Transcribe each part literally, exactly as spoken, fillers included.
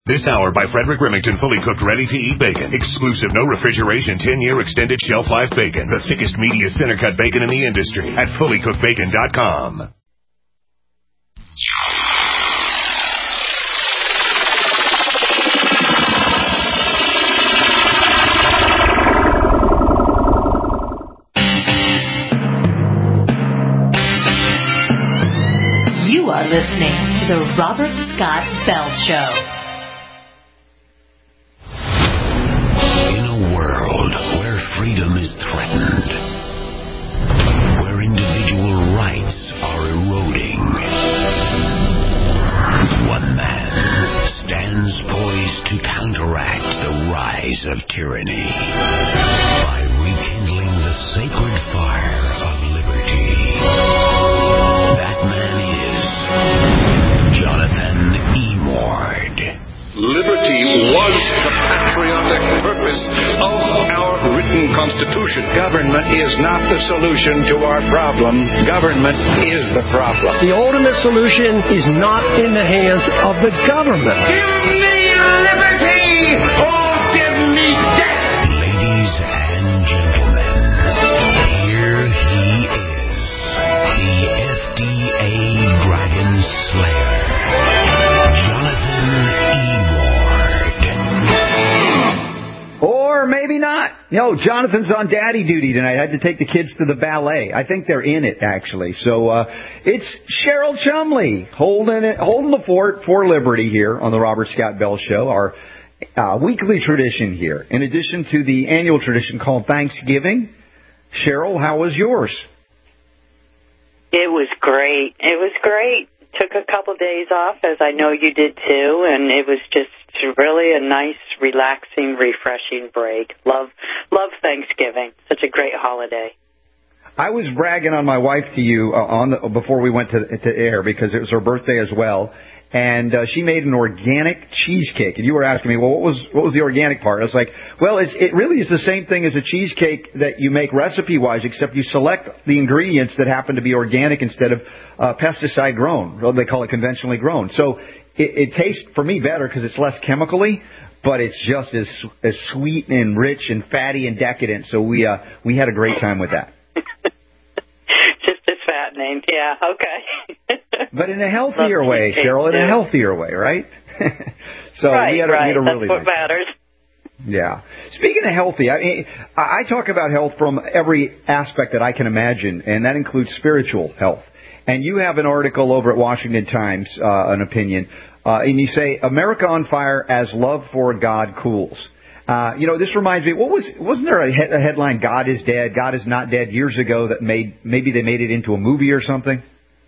This hour by Frederick Remington, fully cooked, ready-to-eat bacon. Exclusive, no refrigeration, ten-year extended shelf life bacon. The thickest, meatiest, center-cut bacon in the industry at fully cooked bacon dot com. You are listening to the Robert Scott Bell Show. In a world where freedom is threatened, where individual rights are eroding, one man stands poised to counteract the rise of tyranny by rekindling the sacred fire of liberty. That man is Jonathan Emord. Liberty was the patriotic purpose of our written Constitution. Government is not the solution to our problem. Government is the problem. The ultimate solution is not in the hands of the government. Give me liberty or give me death. Ladies and gentlemen, here he is, the F D A Dragon Slayer, Jonathan Emord. Or maybe not. No, Jonathan's on daddy duty tonight. I had to take the kids to the ballet. I think they're in it, actually. So uh, it's Cheryl Chumley holding it, holding the fort for liberty here on the Robert Scott Bell Show, our uh, weekly tradition here. In addition to the annual tradition called Thanksgiving. Cheryl, how was yours? It was great. It was great. Took a couple days off, as I know you did too, and it was just really a nice, relaxing, refreshing break. Love, love Thanksgiving. Such a great holiday. I was bragging on my wife to you uh, on the, before we went to, to air because it was her birthday as well, and uh, she made an organic cheesecake. And you were asking me, well, what was what was the organic part? I was like, well, it's, it really is the same thing as a cheesecake that you make recipe-wise, except you select the ingredients that happen to be organic instead of uh, pesticide grown. Well, they call it conventionally grown. So it, it tastes, for me, better because it's less chemically, but it's just as as sweet and rich and fatty and decadent. So we uh, we had a great time with that. Just as fattening, yeah, okay. But in a healthier way, Cheryl, in a healthier way, right? So right, we had a, right. we had a really That's what nice matters. time. Yeah. Speaking of healthy, I mean, I talk about health from every aspect that I can imagine, and that includes spiritual health. And you have an article over at Washington Times, uh, an opinion, uh, and you say, America on fire as love for God cools. Uh, you know, this reminds me, what was, wasn't there a, he- a headline, God is dead, God is not dead, years ago that made, maybe they made it into a movie or something?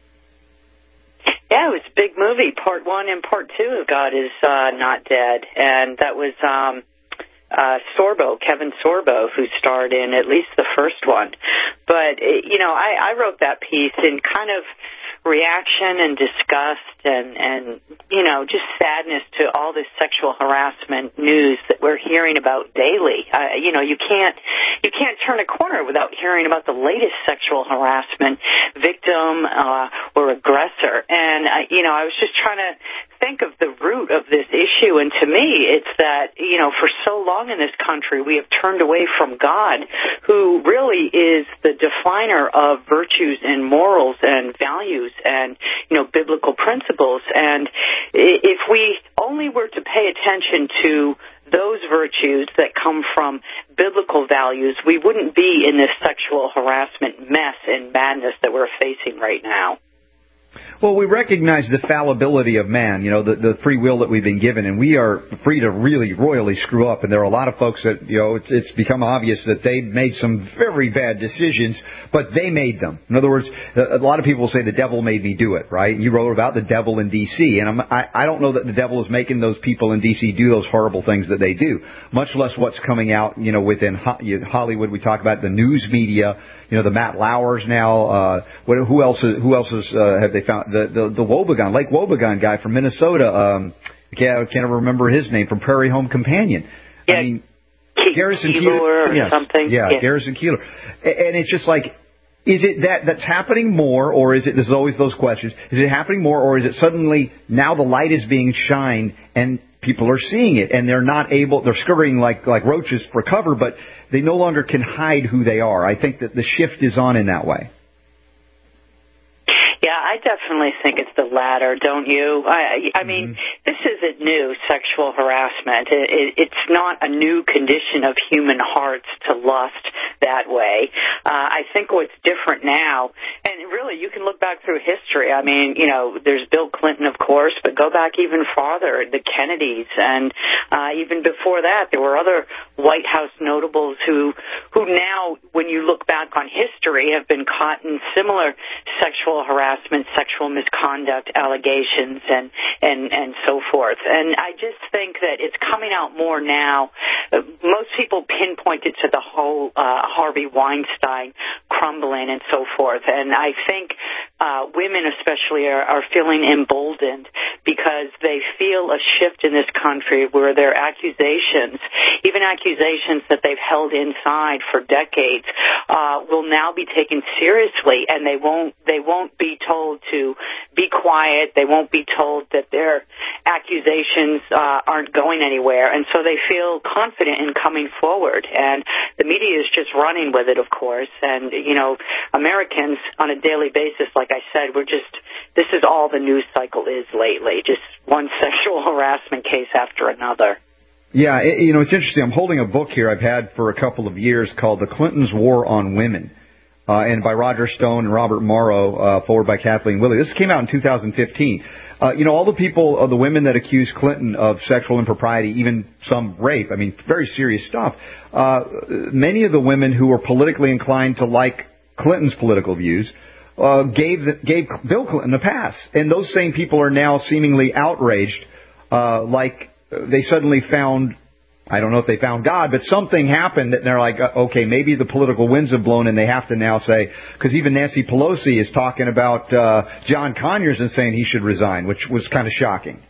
Yeah, it was a big movie, part one and part two of God is uh, Not Dead. And that was um, uh, Sorbo, Kevin Sorbo, who starred in at least the first one. But, you know, I, I wrote that piece in kind of reaction and disgust and, and, you know, just sadness to all this sexual harassment news that we're hearing about daily. Uh, you know, you can't, you can't turn a corner without hearing about the latest sexual harassment victim, uh, or aggressor. And, I, you know, I was just trying to think of the root of this issue. And to me, it's that, you know, for so long in this country, we have turned away from God, who really is the definer of virtues and morals and values and, you know, biblical principles. And if we only were to pay attention to those virtues that come from biblical values, we wouldn't be in this sexual harassment mess and madness that we're facing right now. Well, we recognize the fallibility of man, you know, the, the free will that we've been given, and we are free to really royally screw up. And there are a lot of folks that, you know, it's, it's become obvious that they made some very bad decisions, but they made them. In other words, a lot of people say the devil made me do it, right? You wrote about the devil in D C, and I'm, I, I don't know that the devil is making those people in D C do those horrible things that they do, much less what's coming out, you know, within Hollywood. We talk about the news media. You know, the Matt Lauers now, uh, what, who else, who else is, uh, have they found? The, the, the Wobegon, Lake Wobegon guy from Minnesota, um, I can't, I can't remember his name, from Prairie Home Companion. Yeah, I mean, Ke- Garrison Keillor Keillor. or Yes, something. yeah, yeah, Garrison Keillor. And it's just like, is it that that's happening more, or is it, there's always those questions, is it happening more, or is it suddenly now the light is being shined and people are seeing it, and they're not able, they're scurrying like, like roaches for cover, but they no longer can hide who they are. I think that the shift is on in that way. Yeah, I definitely think it's the latter, don't you? I, I mean, mm-hmm. This isn't new, sexual harassment. It, it, it's not a new condition of human hearts to lust that way. Uh, I think what's different now, and really you can look back through history. I mean, you know, there's Bill Clinton, of course, but go back even farther, the Kennedys, and uh, even before that, there were other White House notables who, who now, when you look back on history, have been caught in similar sexual harassment, sexual misconduct allegations, and, and, and so forth. And I just think that it's coming out more now. Most people pinpoint it to the whole uh, Harvey Weinstein crumbling and so forth. And I think uh, women especially are, are feeling emboldened because they feel a shift in this country where their accusations, even accusations that they've held inside for decades, uh, will now be taken seriously, and they won't they won't be told to be quiet. They won't be told that their accusations uh, aren't going anywhere, and so they feel confident in coming forward. And the media is just running with it, of course. And you know, Americans on a daily basis, like I said, we're just this is all the news cycle is lately. Just one sexual harassment case after another. Yeah, it, you know, it's interesting. I'm holding a book here I've had for a couple of years called The Clintons' War on Women, uh, and by Roger Stone and Robert Morrow, uh, forward by Kathleen Willey. This came out in two thousand fifteen. Uh, you know, all the people, uh, the women that accuse Clinton of sexual impropriety, even some rape, I mean, very serious stuff. Uh, many of the women who were politically inclined to like Clinton's political views uh, gave the, gave Bill Clinton a pass. And those same people are now seemingly outraged, uh, like they suddenly found, I don't know if they found God, but something happened that they're like, okay, maybe the political winds have blown, and they have to now say, because even Nancy Pelosi is talking about uh, John Conyers and saying he should resign, which was kind of shocking.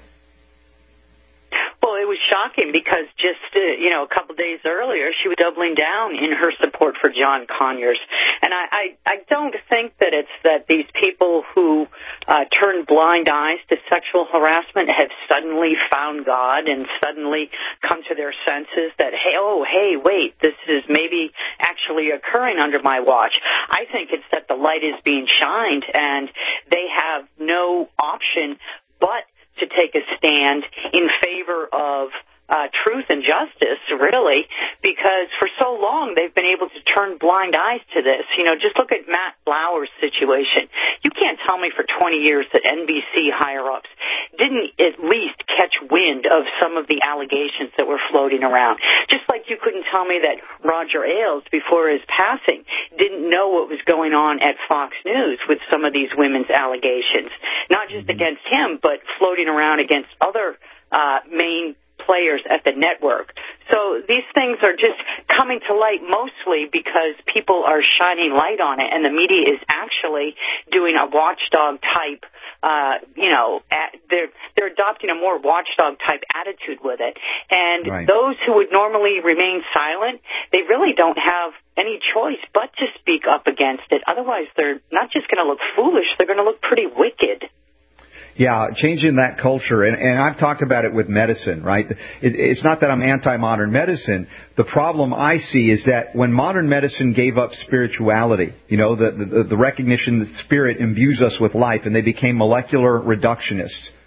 Well, it was shocking because just, uh, you know, a couple days earlier, she was doubling down in her support for John Conyers. And I, I, I don't think that it's that these people who uh, turn blind eyes to sexual harassment have suddenly found God and suddenly come to their senses that, hey, oh, hey, wait, this is maybe actually occurring under my watch. I think it's that the light is being shined and they have no option but to take a stand in favor of uh, truth and justice, really, because for so long they've been able to turn blind eyes to this. You know, just look at Matt Lauer's situation. You can't tell me for twenty years that N B C higher-ups didn't at least catch wind of some of the allegations that were floating around. Just like you couldn't tell me that Roger Ailes, before his passing, didn't know what was going on at Fox News with some of these women's allegations. Not just against him, but floating around against other uh, main players at the network. So these things are just coming to light mostly because people are shining light on it, and the media is actually doing a watchdog type, uh, you know, at, they're they're adopting a more watchdog type attitude with it. And right. Those who would normally remain silent, they really don't have any choice but to speak up against it. Otherwise, they're not just going to look foolish, they're going to look pretty wicked. Yeah, changing that culture, and, and I've talked about it with medicine, right? It, it's not that I'm anti-modern medicine. The problem I see is that when modern medicine gave up spirituality, you know, the, the, the recognition that spirit imbues us with life, and they became molecular reductionists,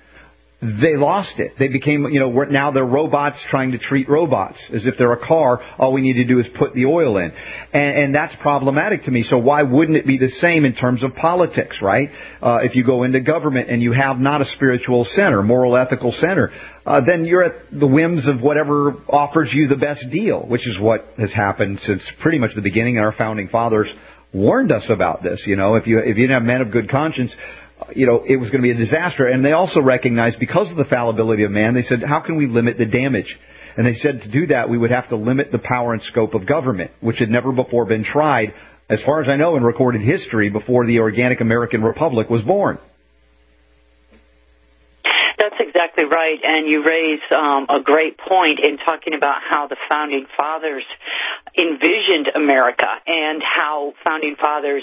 they lost it. They became, you know, we're, now they're robots trying to treat robots as if they're a car. All we need to do is put the oil in. And, and that's problematic to me. So why wouldn't it be the same in terms of politics, right? Uh, if you go into government and you have not a spiritual center, moral, ethical center, uh, then you're at the whims of whatever offers you the best deal, which is what has happened since pretty much the beginning. And our founding fathers warned us about this. You know, if you, if you didn't have men of good conscience, you know, it was going to be a disaster. And they also recognized, because of the fallibility of man, they said, how can we limit the damage? And they said to do that, we would have to limit the power and scope of government, which had never before been tried, as far as I know, in recorded history before the organic American Republic was born. That's exactly right, and you raise um, a great point in talking about how the Founding Fathers envisioned America and how Founding Fathers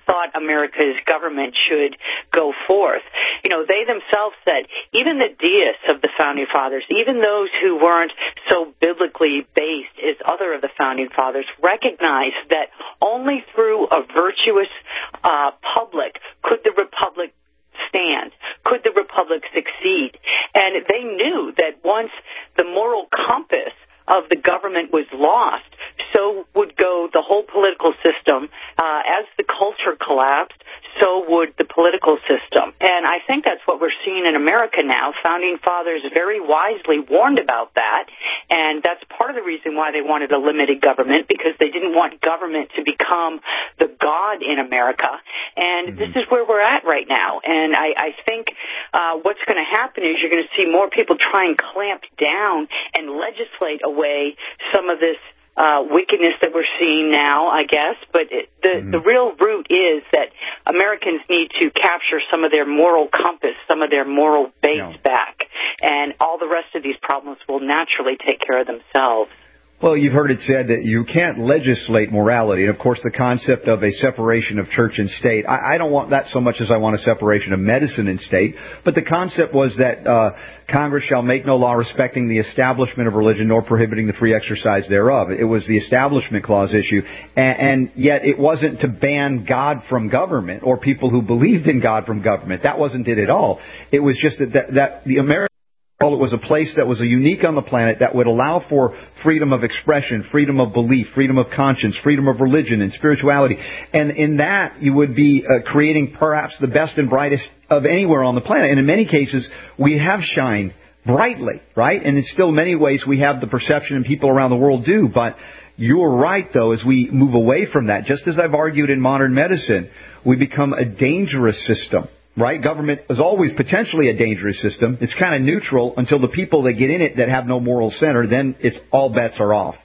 thought America's government should go forth. You know, they themselves said, even the deists of the Founding Fathers, even those who weren't so biblically based as other of the Founding Fathers, recognized that only through a virtuous uh, public could the republic stand, could the republic succeed. And they knew that once the moral compass of the government was lost, so would go the whole political system. Uh, as the culture collapsed, so would the political system. And I think that's what we're seeing in America now. Founding Fathers very wisely warned about that, and that's part of the reason why they wanted a limited government, because they didn't want government to become the God in America. And mm-hmm. this is where we're at right now. And I, I think uh, what's going to happen is you're going to see more people try and clamp down and legislate away some of this Uh, wickedness that we're seeing now, I guess. But it, the, mm-hmm. the real root is that Americans need to capture some of their moral compass, some of their moral base yeah. back, and all the rest of these problems will naturally take care of themselves. Well, you've heard it said that you can't legislate morality. And, of course, the concept of a separation of church and state, I, I don't want that so much as I want a separation of medicine and state. But the concept was that uh, Congress shall make no law respecting the establishment of religion nor prohibiting the free exercise thereof. It was the Establishment Clause issue. And, and yet it wasn't to ban God from government or people who believed in God from government. That wasn't it at all. It was just that, that, that the American it was a place that was a unique on the planet that would allow for freedom of expression, freedom of belief, freedom of conscience, freedom of religion and spirituality. And in that, you would be uh, creating perhaps the best and brightest of anywhere on the planet. And in many cases, we have shined brightly, right? And in still many ways, we have the perception, and people around the world do. But you're right, though, as we move away from that, just as I've argued in modern medicine, we become a dangerous system. Right? Government is always potentially a dangerous system. It's kind of neutral until the people that get in it that have no moral center, then it's all bets are off.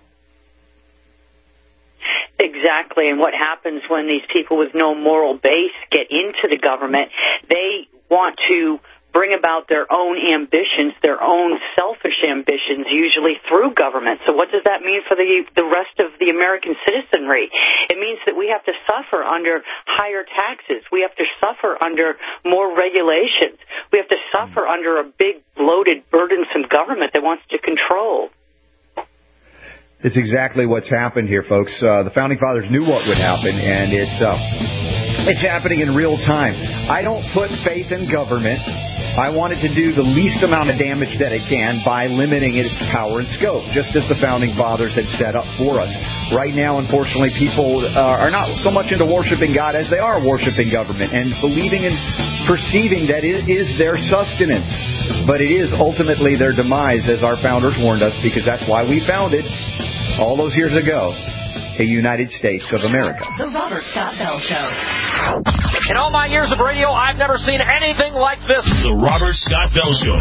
Exactly. And what happens when these people with no moral base get into the government, they want to bring about their own ambitions, their own selfish ambitions, usually through government. So what does that mean for the the rest of the American citizenry? It means that we have to suffer under higher taxes. We have to suffer under more regulations. We have to suffer under a big, bloated, burdensome government that wants to control. It's exactly what's happened here, folks. Uh, the Founding Fathers knew what would happen, and it's uh, it's happening in real time. I don't put faith in government. I want it to do the least amount of damage that it can by limiting its power and scope, just as the Founding Fathers had set up for us. Right now, unfortunately, people uh, are not so much into worshiping God as they are worshiping government and believing and perceiving that it is their sustenance. But it is ultimately their demise, as our founders warned us, because that's why we founded, all those years ago, the United States of America. The Robert Scott Bell Show. In all my years of radio, I've never seen anything like this. The Robert Scott Bell Show.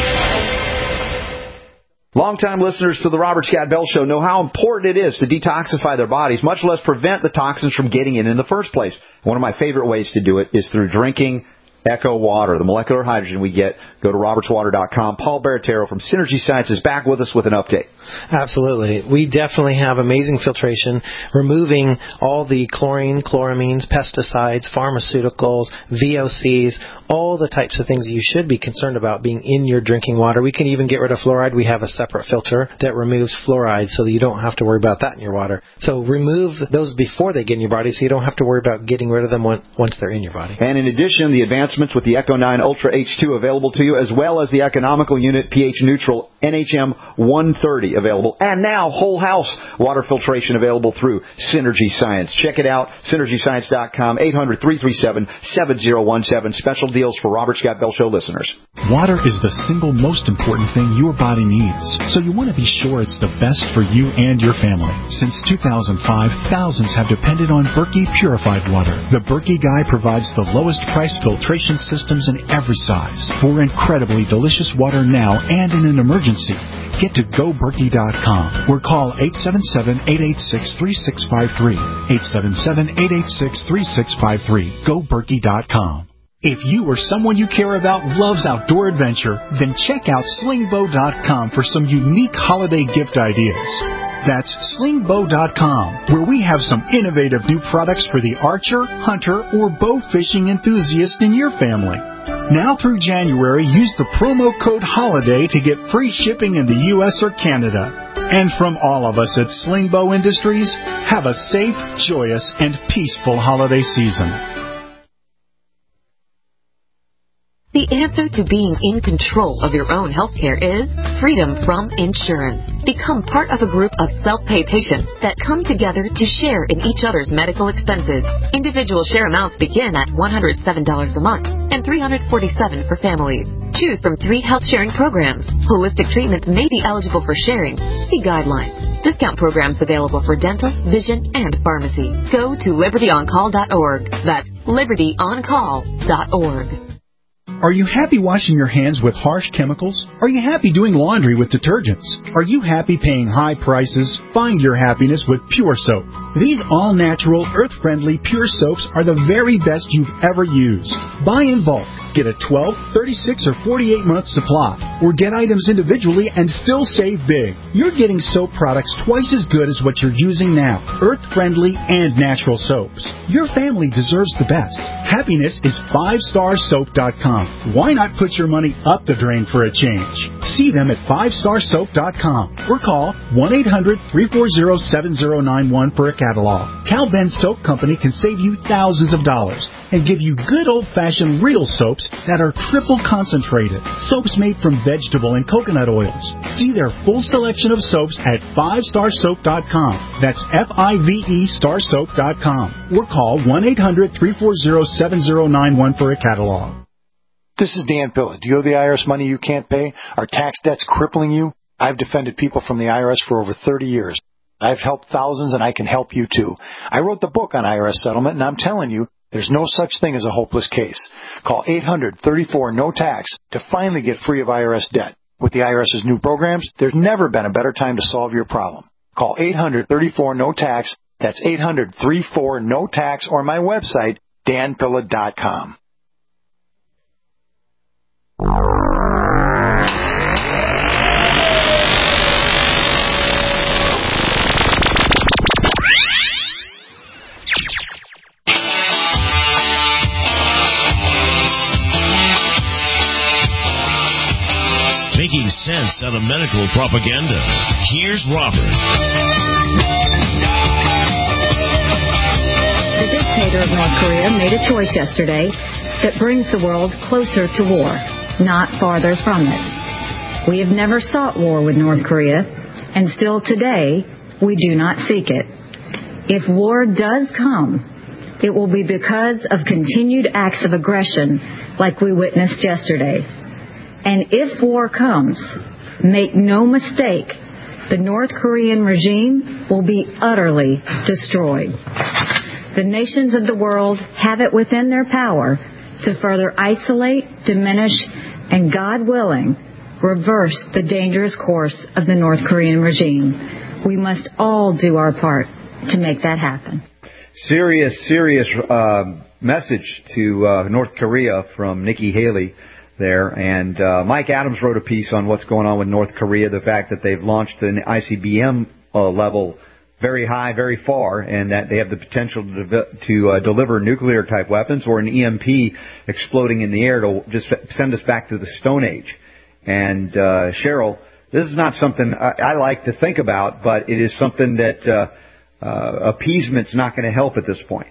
Longtime listeners to the Robert Scott Bell Show know how important it is to detoxify their bodies, much less prevent the toxins from getting in in the first place. One of my favorite ways to do it is through drinking Echo Water, the molecular hydrogen we get. Go to roberts water dot com. Paul Baratero from Synergy Science is back with us with an update. Absolutely. We definitely have amazing filtration, removing all the chlorine, chloramines, pesticides, pharmaceuticals, V O Cs, all the types of things you should be concerned about being in your drinking water. We can even get rid of fluoride. We have a separate filter that removes fluoride so that you don't have to worry about that in your water. So remove those before they get in your body so you don't have to worry about getting rid of them once they're in your body. And in addition, the advancements with the Echo nine Ultra H two available to you, as well as the economical unit pH neutral N H M one thirty available. And now whole house water filtration available through Synergy Science. Check it out, synergy science dot com, eight hundred, three three seven, seven zero one seven. Special deals for Robert Scott Bell Show listeners. Water is the single most important thing your body needs, so you want to be sure it's the best for you and your family. Since two thousand five, thousands have depended on Berkey purified water. The Berkey Guy provides the lowest price filtration systems in every size for incredibly delicious water now and in an emergency. Get to go berkey dot com or call eight seven seven, eight eight six, three six five three. eight seven seven, eight eight six, three six five three. go berkey dot com. If you or someone you care about loves outdoor adventure, then check out slingbow dot com for some unique holiday gift ideas. That's sling bow dot com, where we have some innovative new products for the archer, hunter, or bow fishing enthusiast in your family. Now through January, use the promo code HOLIDAY to get free shipping in the U S or Canada. And from all of us at Sling Bow Industries, have a safe, joyous, and peaceful holiday season. The answer to being in control of your own healthcare is freedom from insurance. Become part of a group of self-pay patients that come together to share in each other's medical expenses. Individual share amounts begin at one hundred seven dollars a month and three hundred forty-seven dollars for families. Choose from three health sharing programs. Holistic treatments may be eligible for sharing. See guidelines. Discount programs available for dental, vision, and pharmacy. Go to liberty on call dot org. That's liberty on call dot org. Are you happy washing your hands with harsh chemicals? Are you happy doing laundry with detergents? Are you happy paying high prices? Find your happiness with Pure Soap. These all-natural, earth-friendly Pure Soaps are the very best you've ever used. Buy in bulk. Get a twelve, thirty-six, or forty-eight month supply, or get items individually and still save big. You're getting soap products twice as good as what you're using now. Earth-friendly and natural soaps. Your family deserves the best. Happiness is five star soap dot com. Why not put your money up the drain for a change? See them at five star soap dot com or call one eight hundred, three four zero, seven zero nine one for a catalog. Cal Ben Soap Company can save you thousands of dollars and give you good old-fashioned real soaps that are triple concentrated. Soaps made from vegetable and coconut oils. See their full selection of soaps at five star soap dot com. That's F I V E star soap dot com. Or call one eight hundred, three four zero, seven zero nine one for a catalog. This is Dan Pilla. Do you owe the I R S money you can't pay? Are tax debts crippling you? I've defended people from the I R S for over thirty years. I've helped thousands, and I can help you too. I wrote the book on I R S settlement, and I'm telling you, there's no such thing as a hopeless case. Call eight hundred, thirty-four, no tax to finally get free of I R S debt. With the IRS's new programs, there's never been a better time to solve your problem. Call eight hundred, thirty-four, no tax. That's eight hundred, thirty-four, no tax, or my website, dan pilla dot com. Making sense out of medical propaganda. Here's Robert. The dictator of North Korea made a choice yesterday that brings the world closer to war, not farther from it. We have never sought war with North Korea, and still today, we do not seek it. If war does come, it will be because of continued acts of aggression like we witnessed yesterday. And if war comes, make no mistake, the North Korean regime will be utterly destroyed. The nations of the world have it within their power to further isolate, diminish, and, God willing, reverse the dangerous course of the North Korean regime. We must all do our part to make that happen. Serious, serious uh, message to uh, North Korea from Nikki Haley there. And uh, Mike Adams wrote a piece on what's going on with North Korea, the fact that they've launched an I C B M uh, level very high, very far, and that they have the potential to, de- to uh, deliver nuclear-type weapons or an E M P exploding in the air to just send us back to the Stone Age. And, uh, Cheryl, this is not something I, I like to think about, but it is something that uh, uh, appeasement's not going to help at this point.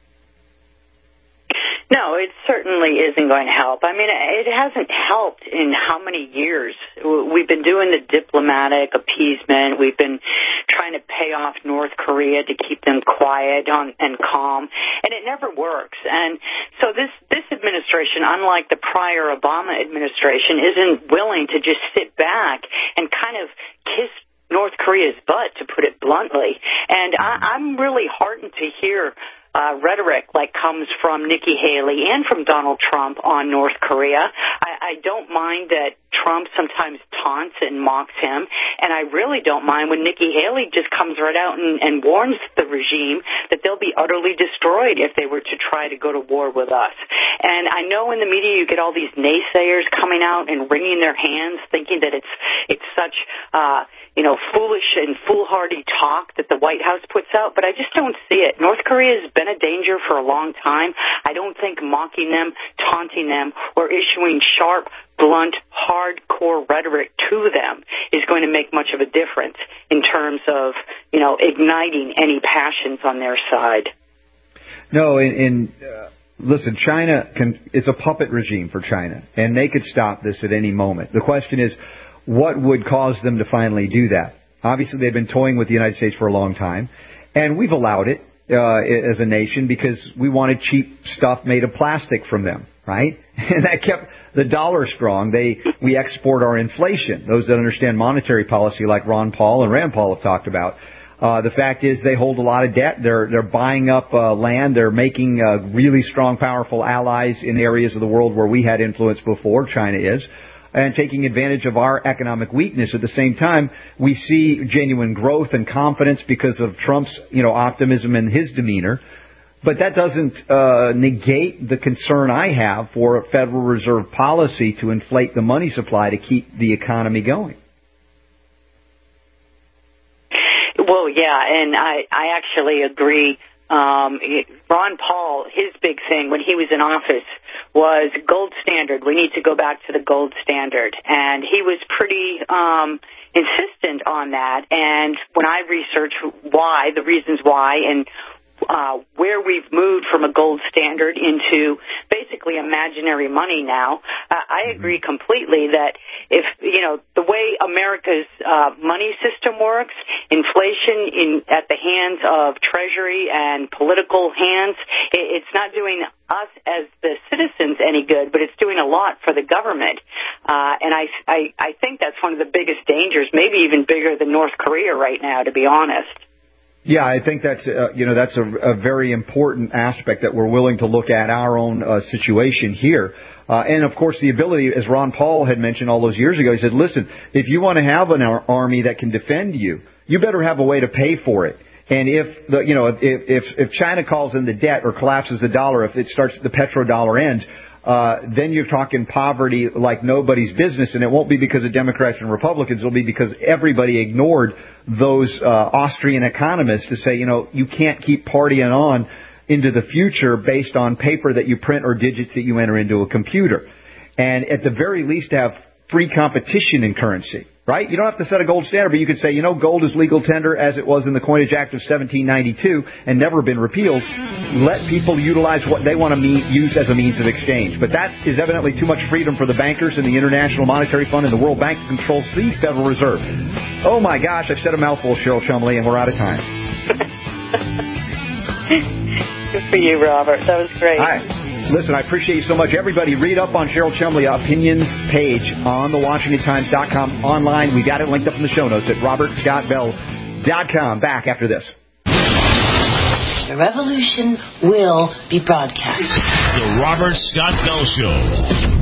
No, it certainly isn't going to help. I mean, it hasn't helped in how many years? We've been doing the diplomatic appeasement. We've been trying to pay off North Korea to keep them quiet on, and calm, and it never works. And so this, this administration, unlike the prior Obama administration, isn't willing to just sit back and kind of kiss North Korea's butt, to put it bluntly. And I, I'm really heartened to hear Uh, rhetoric like comes from Nikki Haley and from Donald Trump on North Korea. I, I don't mind that Trump sometimes taunts and mocks him, and I really don't mind when Nikki Haley just comes right out and, and warns the regime that they'll be utterly destroyed if they were to try to go to war with us. And I know in the media you get all these naysayers coming out and wringing their hands, thinking that it's it's such uh, you know foolish and foolhardy talk that the White House puts out, but I just don't see it. North Korea has been a danger for a long time. I don't think mocking them, taunting them, or issuing sharp, blunt, hardcore rhetoric to them is going to make much of a difference in terms of, you know, igniting any passions on their side. No, in, in uh, listen, China can, it's a puppet regime for China, and they could stop this at any moment. The question is, what would cause them to finally do that? Obviously, they've been toying with the United States for a long time, and we've allowed it uh, as a nation because we wanted cheap stuff made of plastic from them, right? And that kept the dollar strong. They we export our inflation. Those that understand monetary policy, like Ron Paul and Rand Paul have talked about. Uh, the fact is they hold a lot of debt. They're they're buying up uh, land. They're making uh, really strong, powerful allies in areas of the world where we had influence before. China is. And taking advantage of our economic weakness. At the same time, we see genuine growth and confidence because of Trump's, you know, optimism and his demeanor. But that doesn't uh, negate the concern I have for a Federal Reserve policy to inflate the money supply to keep the economy going. Well, yeah, and I, I actually agree. Um, Ron Paul, his big thing when he was in office was gold standard. We need to go back to the gold standard. And he was pretty um, insistent on that. And when I researched why, the reasons why, and Uh, where we've moved from a gold standard into basically imaginary money now, uh, I agree completely that if, you know, the way America's uh, money system works, inflation in at the hands of Treasury and political hands, it, it's not doing us as the citizens any good, but it's doing a lot for the government. Uh, and I, I, I think that's one of the biggest dangers, maybe even bigger than North Korea right now, to be honest. Yeah, I think that's uh, you know that's a, a very important aspect that we're willing to look at our own uh, situation here, uh, and of course the ability, as Ron Paul had mentioned all those years ago, he said, "Listen, if you want to have an ar- army that can defend you, you better have a way to pay for it." And if the you know if if, if China calls in the debt or collapses the dollar, if it starts the petrodollar end, uh, then you're talking poverty like nobody's business, and it won't be because of Democrats and Republicans. It'll be because everybody ignored those uh, Austrian economists to say, you know, you can't keep partying on into the future based on paper that you print or digits that you enter into a computer. And at the very least, have free competition in currency, right? You don't have to set a gold standard, but you could say, you know, gold is legal tender as it was in the Coinage Act of seventeen ninety-two and never been repealed. Let people utilize what they want to mean, use as a means of exchange. But that is evidently too much freedom for the bankers and the International Monetary Fund and the World Bank that controls the Federal Reserve. Oh, my gosh, I've said a mouthful, Cheryl Chumley, and we're out of time. Good for you, Robert. That was great. All right. Listen, I appreciate you so much. Everybody, read up on Cheryl Chumley Opinions page on the Washington Times dot com online. We got it linked up in the show notes at robert scott bell dot com. Back after this. The revolution will be broadcast. The Robert Scott Bell Show.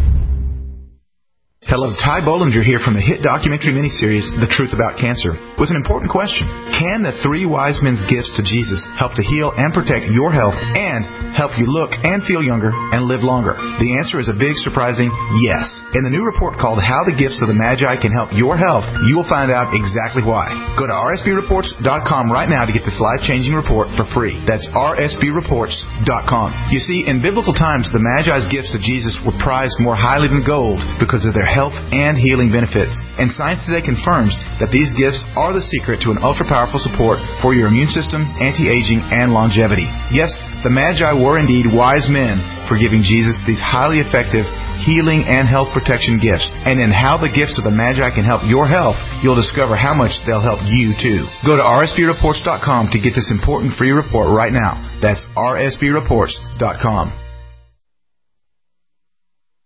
Hello, Ty Bollinger here from the hit documentary miniseries, The Truth About Cancer, with an important question. Can the three wise men's gifts to Jesus help to heal and protect your health and help you look and feel younger and live longer? The answer is a big, surprising yes. In the new report called How the Gifts of the Magi Can Help Your Health, you will find out exactly why. Go to r s b reports dot com right now to get this life-changing report for free. That's r s b reports dot com. You see, in biblical times, the Magi's gifts to Jesus were prized more highly than gold because of their health and healing benefits. And science today confirms that these gifts are the secret to an ultra-powerful support for your immune system, anti-aging, and longevity. Yes, the Magi were indeed wise men for giving Jesus these highly effective healing and health protection gifts. And in How the Gifts of the Magi Can Help Your Health, you'll discover how much they'll help you too. Go to r s b reports dot com to get this important free report right now. That's r s b reports dot com.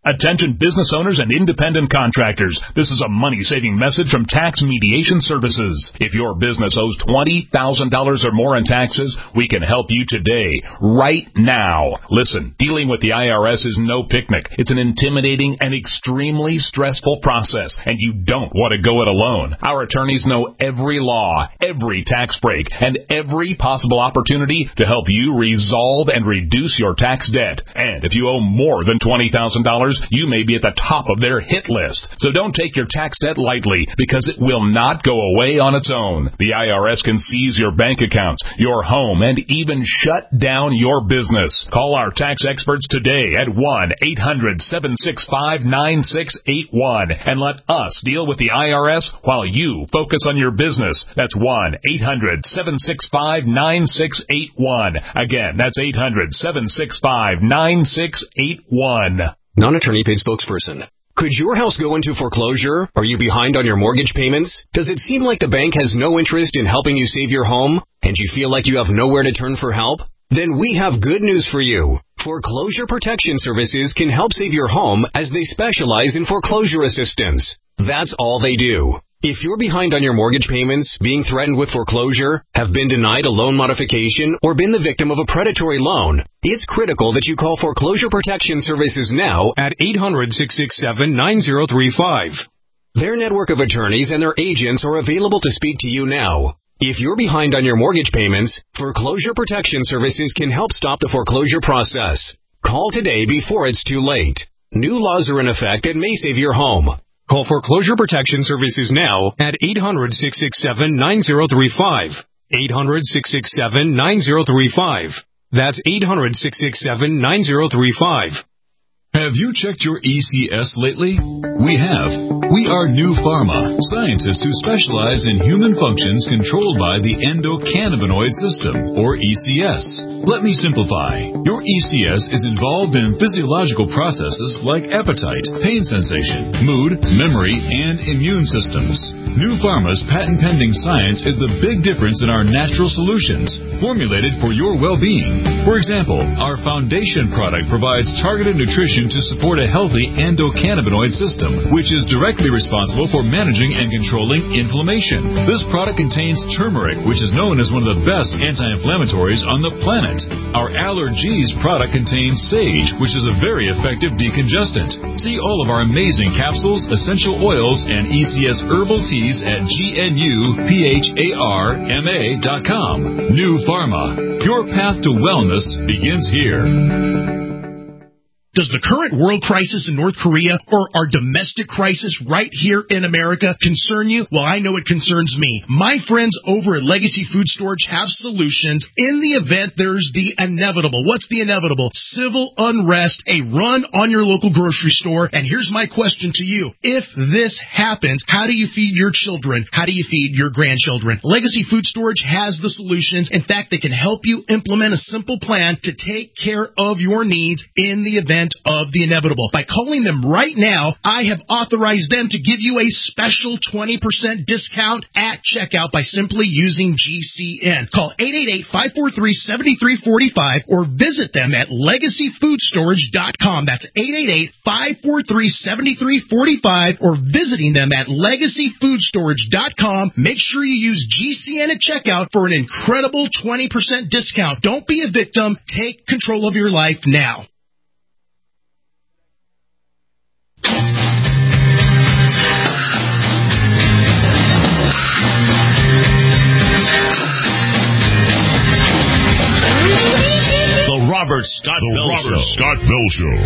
Attention business owners and independent contractors. This is a money-saving message from Tax Mediation Services. If your business owes twenty thousand dollars or more in taxes, we can help you today, right now. Listen, dealing with the I R S is no picnic. It's an intimidating and extremely stressful process, and you don't want to go it alone. Our attorneys know every law, every tax break, and every possible opportunity to help you resolve and reduce your tax debt. And if you owe more than twenty thousand dollars, you may be at the top of their hit list. So don't take your tax debt lightly, because it will not go away on its own. The I R S can seize your bank accounts, your home, and even shut down your business. Call our tax experts today at one eight hundred seven six five nine six eight one and let us deal with the I R S while you focus on your business. That's one eight hundred seven six five nine six eight one. Again, that's eight hundred seven six five nine six eight one. Non-attorney paid spokesperson. Could your house go into foreclosure? Are you behind on your mortgage payments? Does it seem like the bank has no interest in helping you save your home? And you feel like you have nowhere to turn for help? Then we have good news for you. Foreclosure Protection Services can help save your home as they specialize in foreclosure assistance. That's all they do. If you're behind on your mortgage payments, being threatened with foreclosure, have been denied a loan modification, or been the victim of a predatory loan, it's critical that you call Foreclosure Protection Services now at eight hundred six six seven nine zero three five. Their network of attorneys and their agents are available to speak to you now. If you're behind on your mortgage payments, Foreclosure Protection Services can help stop the foreclosure process. Call today before it's too late. New laws are in effect that may save your home. Call Foreclosure Protection Services now at eight hundred six six seven nine zero three five. eight hundred six six seven nine zero three five. That's eight hundred six six seven nine zero three five. Have you checked your E C S lately? We have. We are New Pharma, scientists who specialize in human functions controlled by the endocannabinoid system, or E C S. Let me simplify. Your E C S is involved in physiological processes like appetite, pain sensation, mood, memory, and immune systems. New Pharma's patent-pending science is the big difference in our natural solutions, formulated for your well-being. For example, our foundation product provides targeted nutrition to support a healthy endocannabinoid system, which is directly responsible for managing and controlling inflammation. This product contains turmeric, which is known as one of the best anti-inflammatories on the planet. Our Allergies product contains sage, which is a very effective decongestant. See all of our amazing capsules, essential oils, and E C S herbal teas at G N U P H A R M A dot com. New Pharma. Your path to wellness begins here. Does the current world crisis in North Korea or our domestic crisis right here in America concern you? Well, I know it concerns me. My friends over at Legacy Food Storage have solutions in the event there's the inevitable. What's the inevitable? Civil unrest, a run on your local grocery store. And here's my question to you. If this happens, how do you feed your children? How do you feed your grandchildren? Legacy Food Storage has the solutions. In fact, they can help you implement a simple plan to take care of your needs in the event of the inevitable. By calling them right now, I have authorized them to give you a special twenty percent discount at checkout by simply using G C N. Call eight eight eight, five four three, seven three four five or visit them at legacy food storage dot com. That's eight eight eight, five four three, seven three four five or visiting them at legacy food storage dot com. Make sure you use G C N at checkout for an incredible twenty percent discount. Don't be a victim. Take control of your life now. Robert Scott the Bell Robert Show. Scott Bell Show.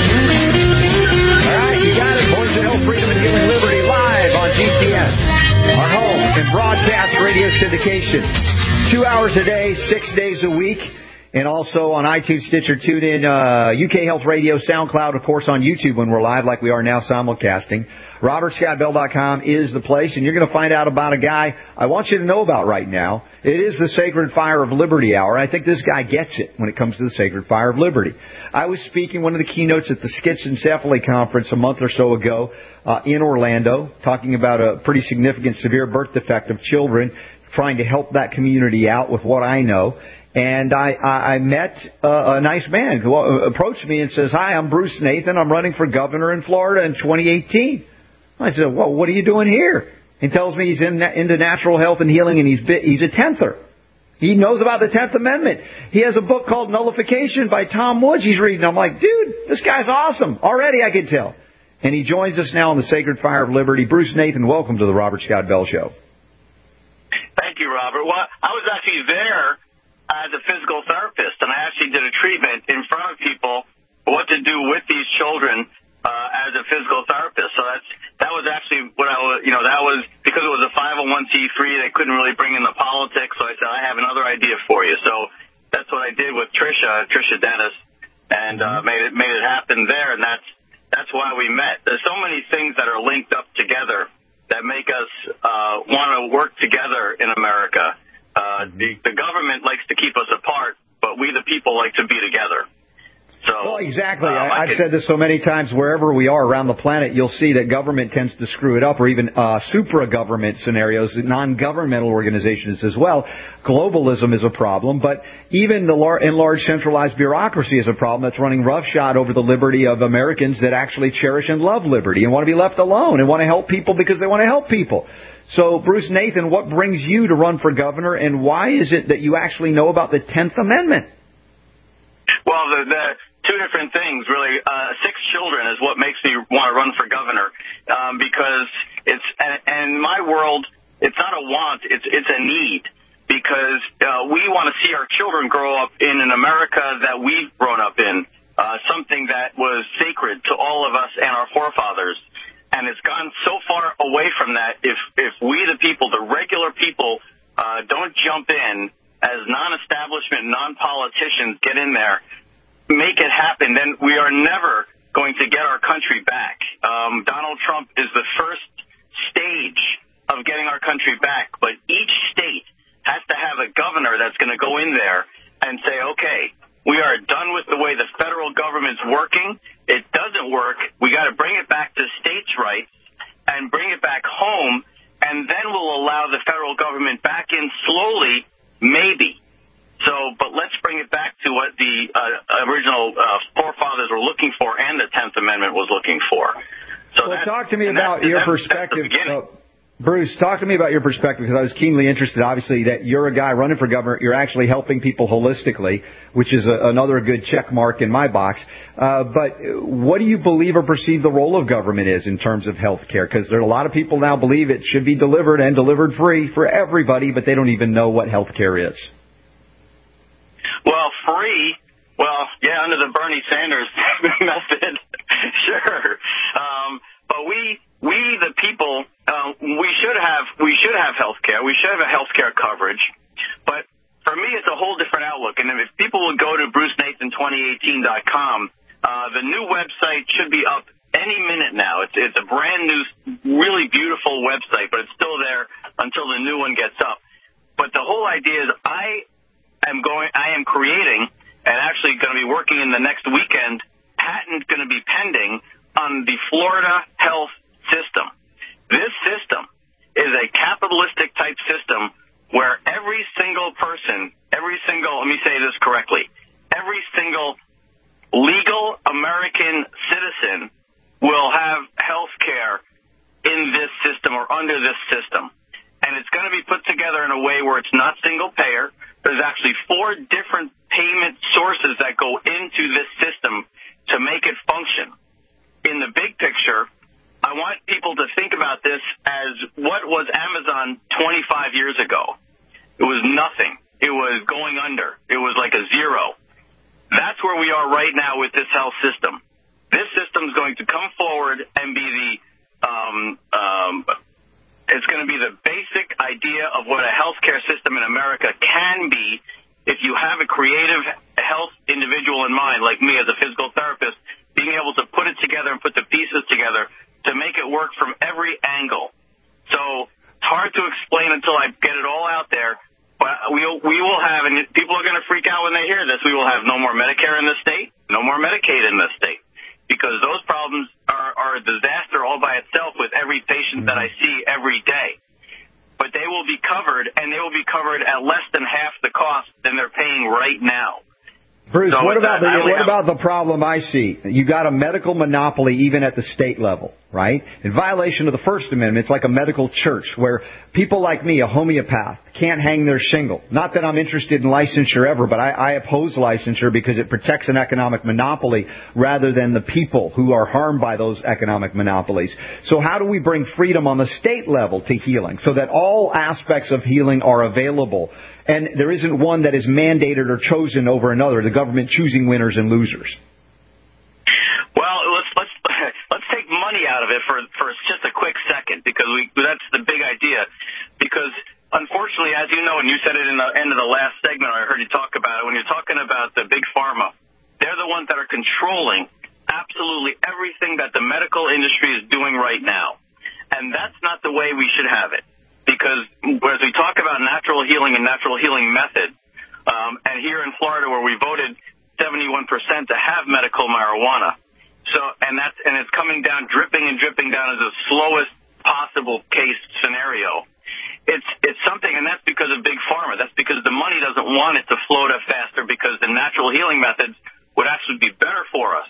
All right, you got it. Voice of Health, Freedom, and Human Liberty live on G C S. Our home and broadcast radio syndication. Two hours a day, six days a week. And also on iTunes, Stitcher, TuneIn, uh, U K Health Radio, SoundCloud, of course, on YouTube when we're live like we are now simulcasting. Robert Scott Bell dot com is the place, and you're going to find out about a guy I want you to know about right now. It is the Sacred Fire of Liberty Hour. I think this guy gets it when it comes to the Sacred Fire of Liberty. I was speaking one of the keynotes at the Schizencephaly Conference a month or so ago uh, in Orlando, talking about a pretty significant severe birth defect of children, trying to help that community out with what I know. And I, I, I met uh, a nice man who approached me and says, "Hi, I'm Bruce Nathan. I'm running for governor in Florida in twenty eighteen. I said, "Well, what are you doing here?" He tells me he's in, into natural health and healing, and he's he's a tenther. He knows about the tenth Amendment. He has a book called Nullification by Tom Woods he's reading. I'm like, dude, this guy's awesome. Already I can tell. And he joins us now on the Sacred Fire of Liberty. Bruce Nathan, welcome to the Robert Scott Bell Show. Thank you, Robert. Well, I was actually there as a physical therapist, and I actually did a treatment in front of people what to do with these children uh, as a physical therapist. So that's that was actually what I was, you know, that was because it was a five oh one c three. They couldn't really bring in the politics, so I said, I have another idea for you. So that's what I did with Trisha, Trisha Dennis, and uh, made it made it happen there, and that's that's why we met. There's so many things that are linked up together that make us uh, want to work together in America. Uh, the, the government likes to keep us apart, but we the people like to be together. So, well, exactly. Um, I, I've said this so many times. Wherever we are around the planet, you'll see that government tends to screw it up, or even uh, supra-government scenarios, non-governmental organizations as well. Globalism is a problem, but even the lar- enlarged centralized bureaucracy is a problem that's running roughshod over the liberty of Americans that actually cherish and love liberty and want to be left alone and want to help people because they want to help people. So, Bruce Nathan, what brings you to run for governor, and why is it that you actually know about the tenth Amendment? Well, the, the two different things, really. Uh, six children is what makes me want to run for governor, um, because it's, and, and in my world, it's not a want, it's it's a need, because uh, we want to see our children grow up in an America that we've grown up in, uh, something that was sacred to all of us and our forefathers. And it's gone so far away from that. If if we, the people, the regular people, uh, don't jump in as non-establishment, non-politicians, get in there, make it happen, then we are never going to get our country back. Um, Donald Trump is the first stage of getting our country back, but each state has to have a governor that's going to go in there and say, okay, we are done with the way the federal government's working. It doesn't work. We got to bring it back to states' rights and bring it back home, and then we'll allow the federal government back in slowly, maybe. So, but let's bring it back to what the uh, original uh, forefathers were looking for and the tenth Amendment was looking for. So well, talk to me about your perspective. Uh, Bruce, talk to me about your perspective, because I was keenly interested, obviously, that you're a guy running for governor. You're actually helping people holistically, which is a, another good check mark in my box. Uh, but what do you believe or perceive the role of government is in terms of health care? Because there are a lot of people now believe it should be delivered and delivered free for everybody, but they don't even know what health care is. Well, free, well, yeah, under the Bernie Sanders method, sure. Um, but we, we the people, uh, we should have, we should have health care. We should have a health care coverage. But for me, it's a whole different outlook. And if people would go to bruce nathan twenty eighteen dot com, uh, the new website should be up any minute now. It's, it's a brand new, really beautiful website, but it's still there until the new one gets up. But the whole idea is I am going, I am creating, and actually going to be working in the next weekend, patent going to be pending on the Florida health system. This system is a capitalistic type system where every single person, every single, let me say this correctly, every single legal American citizen will have health care in this system or under this system. And it's going to be put together in a way where it's not single payer. There's actually four different payment sources that go into this system to make it function. In the big picture, I want people to think about this as what was Amazon twenty-five years ago. It was nothing. It was going under. It was like a zero. That's where we are right now with this health system. This system is going to come forward and be the, um, um, it's going to be the basic idea of what a healthcare system in America can be if you have a creative health individual in mind, like me as a physical therapist, being able to put it together and put the pieces together to make it work from every angle. So it's hard to explain until I get it all out there, but we we will have, and people are going to freak out when they hear this, we will have no more Medicare in the state, no more Medicaid in the state, because those problems are, are a disaster all by itself with every patient that I see every day. but they will be covered, and they will be covered at less than half the cost than they're paying right now. Bruce, so what about the, what have, about the problem I see? You got a medical monopoly even at the state level, right? In violation of the First Amendment, it's like a medical church where people like me, a homeopath, can't hang their shingle. Not that I'm interested in licensure ever, but I, I oppose licensure because it protects an economic monopoly rather than the people who are harmed by those economic monopolies. So how do we bring freedom on the state level to healing so that all aspects of healing are available? And there isn't one that is mandated or chosen over another, the government choosing winners and losers. Well, let's let's let's take money out of it for for just a quick second, because we that's the big idea. Because unfortunately, as you know, and you said it in the end of the last segment, I heard you talk about it, when you're talking about the big pharma, they're the ones that are controlling absolutely everything that the medical industry is doing right now. And that's not the way we should have it. Because as we talk about natural healing and natural healing methods, um, and here in Florida where we voted seventy-one percent to have medical marijuana, so and that's and it's coming down, dripping and dripping down as the slowest possible case scenario. It's it's something, and that's because of big pharma. That's because the money doesn't want it to flow to faster, because the natural healing methods would actually be better for us.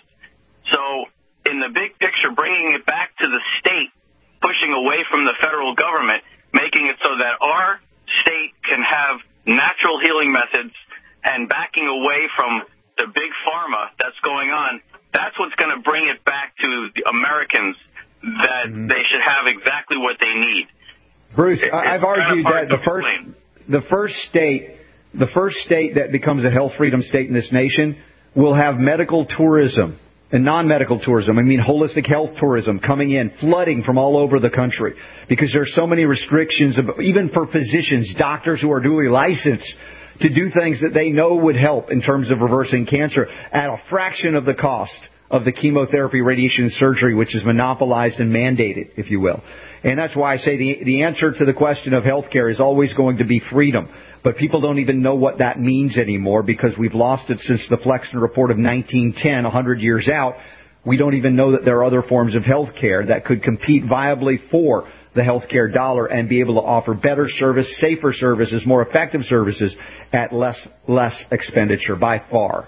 So in the big picture, bringing it back to the state, pushing away from the federal government, making it so that our state can have natural healing methods and backing away from the big pharma that's going on, that's what's going to bring it back to the Americans, that mm-hmm. they should have exactly what they need. Bruce, it, I've argued that the first, the first state, the first state that becomes a health freedom state in this nation will have medical tourism. And non-medical tourism, I mean holistic health tourism coming in, flooding from all over the country. Because there are so many restrictions, even for physicians, doctors who are duly licensed to do things that they know would help in terms of reversing cancer at a fraction of the cost of the chemotherapy, radiation, surgery, which is monopolized and mandated, if you will. And that's why I say the, the answer to the question of health care is always going to be freedom. But people don't even know what that means anymore because we've lost it since the Flexner Report of nineteen ten, one hundred years out. We don't even know that there are other forms of health care that could compete viably for the health care dollar and be able to offer better service, safer services, more effective services at less less expenditure by far.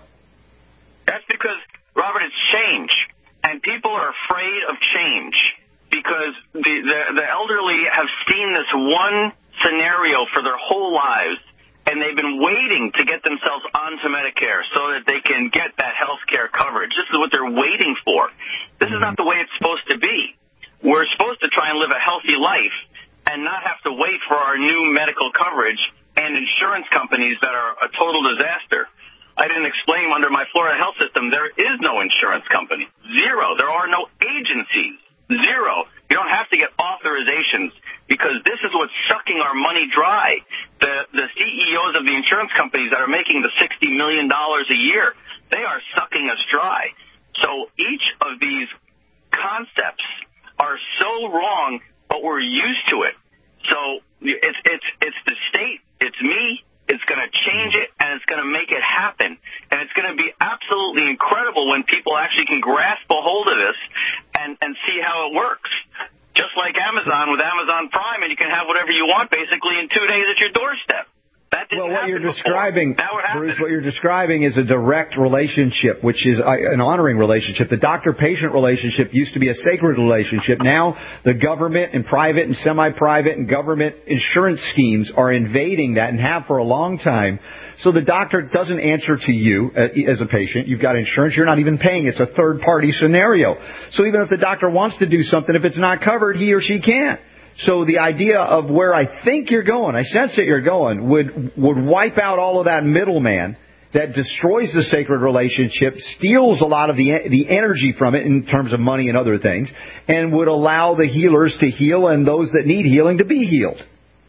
That's because, Robert, it's change. And people are afraid of change because the, the, the elderly have seen this one scenario for their whole lives, and they've been waiting to get themselves onto Medicare so that they can get that health care coverage. This is what they're waiting for. This is not the way it's supposed to be. We're supposed to try and live a healthy life and not have to wait for our new medical coverage and insurance companies that are a total disaster. I didn't explain under my Florida health system, there is no insurance company. Zero. There are no agencies. Zero. You don't have to get authorizations because this is what's sucking our money dry. The the C E Os of the insurance companies that are making the sixty million dollars a year, they are sucking us dry. So each of these concepts are so wrong, but we're used to it. So it's it's it's the state, it's me, it's going to change it, and it's going to make it happen. And it's going to be absolutely incredible when people actually can grasp a hold of this and, and see how it works. Just like Amazon with Amazon Prime, and you can have whatever you want basically in two days at your doorstep. That didn't well, what happen you're before. describing, That would happen. Bruce, what you're describing is a direct relationship, which is an honoring relationship. The doctor-patient relationship used to be a sacred relationship. Now the government and private and semi-private and government insurance schemes are invading that and have for a long time. So the doctor doesn't answer to you as a patient. You've got insurance. You're not even paying. It's a third-party scenario. So even if the doctor wants to do something, if it's not covered, he or she can't. So the idea of where I think you're going, I sense that you're going, would would wipe out all of that middleman that destroys the sacred relationship, steals a lot of the the energy from it in terms of money and other things, and would allow the healers to heal and those that need healing to be healed.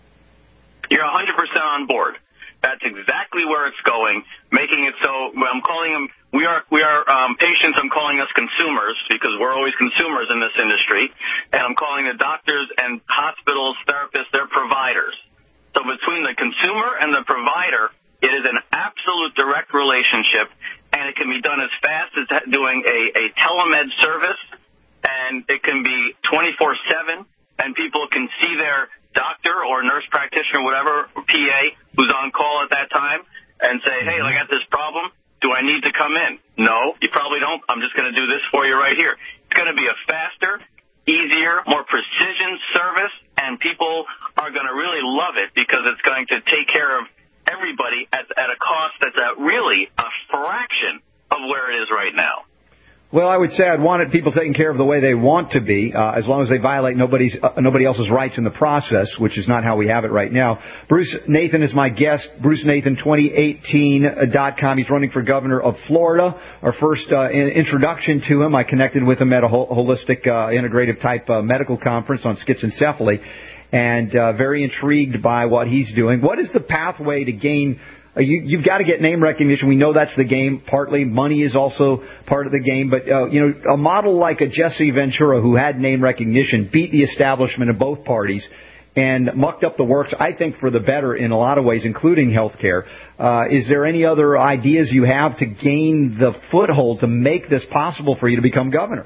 You're one hundred percent on board. That's exactly where it's going, making it so I'm calling them, we are, we are um, patients, I'm calling us consumers because we're always consumers in this industry, and I'm calling the doctors and hospitals, therapists, they're providers. So between the consumer and the provider, it is an absolute direct relationship, and it can be done as fast as doing a, a telemed service, and it can be twenty-four seven, and people can see their doctor or nurse practitioner, whatever, P A, who's on call at that time, and say, hey, I got this problem. Do I need to come in? No, you probably don't. I'm just going to do this for you right here. It's going to be a faster, easier, more precision service, and people are going to really love it because it's going to take care of everybody at, at a cost that's at really a fraction of where it is right now. Well, I would say I'd want it, people taken care of the way they want to be, uh, as long as they violate nobody's uh, nobody else's rights in the process, which is not how we have it right now. Bruce Nathan is my guest. Bruce Nathan, twenty eighteen dot com. He's running for governor of Florida. Our first uh, in- introduction to him, I connected with him at a hol- holistic, uh, integrative type uh, medical conference on schizencephaly, and uh, very intrigued by what he's doing. What is the pathway to gain? Uh, you, you've got to get name recognition. We know that's the game. Partly money is also part of the game. But, uh, you know, a model like a Jesse Ventura who had name recognition beat the establishment of both parties and mucked up the works, I think, for the better in a lot of ways, including health care. Uh, is there any other ideas you have to gain the foothold to make this possible for you to become governor?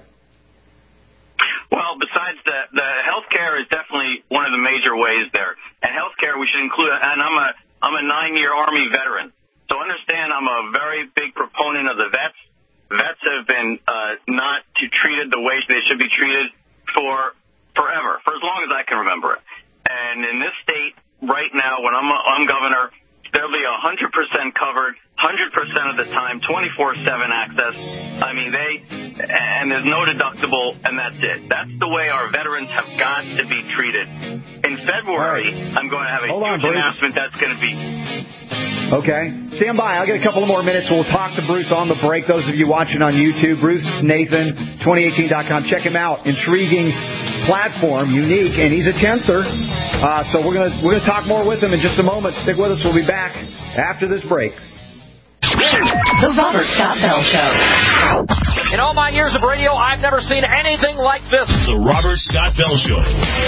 Well, besides the, the health care is definitely one of the major ways there. And health care we should include, and I'm a I'm a nine-year Army veteran, so understand I'm a very big proponent of the vets. Vets have been uh, not treated the way they should be treated for forever, for as long as I can remember it. And in this state right now, when I'm, I'm governor, there'll be one hundred percent covered, one hundred percent of the time, twenty-four seven access. I mean, they, and there's no deductible, and that's it. That's the way our veterans have got to be treated. In February, right. I'm going to have a Hold huge on, announcement that's going to be... Okay. Stand by. I'll get a couple of more minutes. We'll talk to Bruce on the break. Those of you watching on YouTube, Bruce Nathan, twenty eighteen dot com. Check him out. Intriguing platform, unique, and he's a tensor. Uh, so we're going to we're gonna talk more with him in just a moment. Stick with us. We'll be back after this break. The Robert Scott Bell Show. In all my years of radio, I've never seen anything like this. The Robert Scott Bell Show.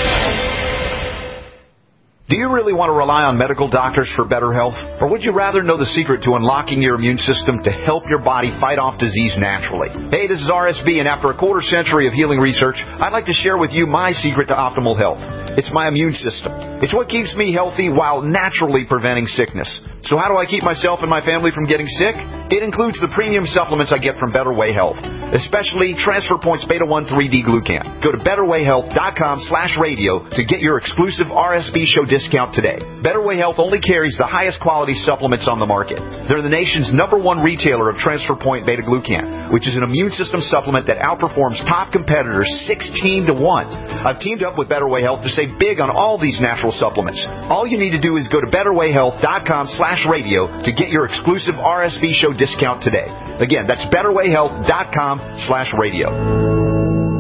Do you really want to rely on medical doctors for better health? Or would you rather know the secret to unlocking your immune system to help your body fight off disease naturally? Hey, this is R S B, and after a quarter century of healing research, I'd like to share with you my secret to optimal health. It's my immune system. It's what keeps me healthy while naturally preventing sickness. So how do I keep myself and my family from getting sick? It includes the premium supplements I get from Better Way Health, especially Transfer Points Beta one three D Glucan. Go to betterwayhealth.com slash radio to get your exclusive R S B show discount today. Better Way Health only carries the highest quality supplements on the market. They're the nation's number one retailer of Transfer Point Beta Glucan, which is an immune system supplement that outperforms top competitors sixteen to one. I've teamed up with Better Way Health to save big on all these natural supplements. All you need to do is go to betterwayhealth.com slash radio to get your exclusive R S V show discount today. Again, that's betterwayhealth.com slash radio.